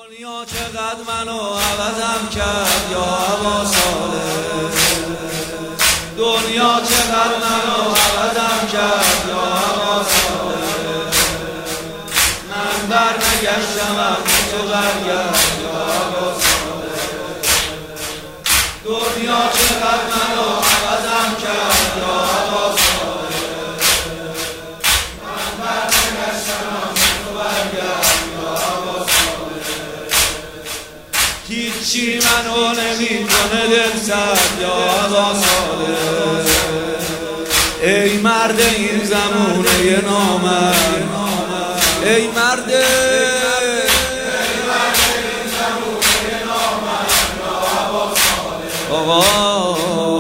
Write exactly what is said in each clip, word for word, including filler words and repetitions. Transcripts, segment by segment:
دنیا چقدر منو عوضم کرد یا هوا صالح، دنیا چقدر منو عوضم کرد یا هوا صالح، من بر نگشتم تو برگشت یا هوا صالح، دنیا چقدر منو عوضم کرد یا هوا صالح، من بر نگشتم تو برگشت یا هوا صالح، هیچی منو نمیکنه دل سرد یا هوا صالح، ای مرد این زمونه نامرد، ای مرد آقا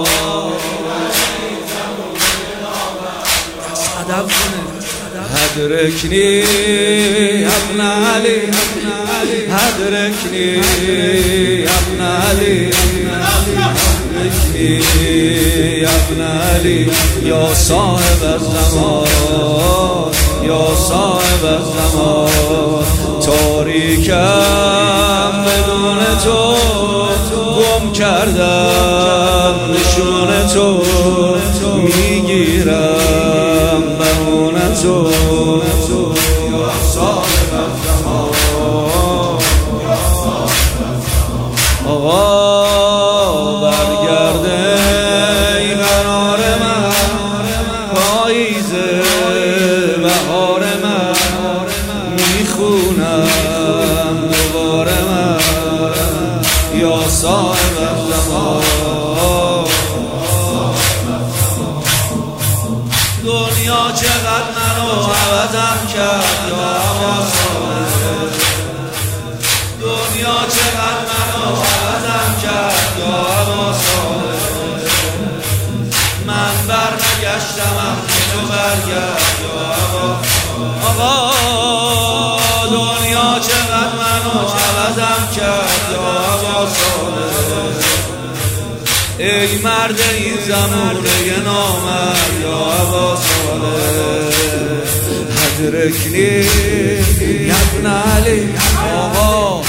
صدف کنه هدرکنی ابن علی، هدرکنی ابن علی، هدرکنی ابن علی، یا صاحب الزمان، یا صاحب الزمان، تاریکم بدون تو گم کردم، نشون تو میگیرم بهونه تو، یا صاحب الزمان، آقا برگرده ای قرار من، پاییزه بهار من، میخونم دوباره من، یا صاحب الزمان، دنیا چقدر منو عوضم کرد یا هوا صالح، دنیا چقدر منو عوضم کرد یا هوا صالح، من بر نگشتم تو برگشت یا هوا، آقا دنیا چقدر منو عوضم کرد یا هوا صالح، ای مرد این زمونه نامرد یا هوا صالح، هدرکنی ابن علی، آقا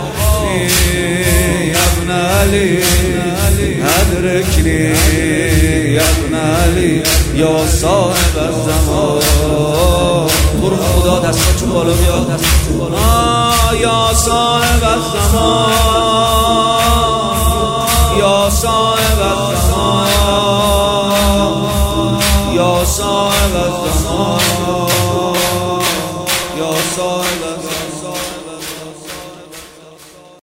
ابن علی، هدرکنی ابن علی، یا صاحب الزمان، برو خدا دستاتو بالا بیاد، دستاتو بالا، یا صاحب الزمان، یا صاحب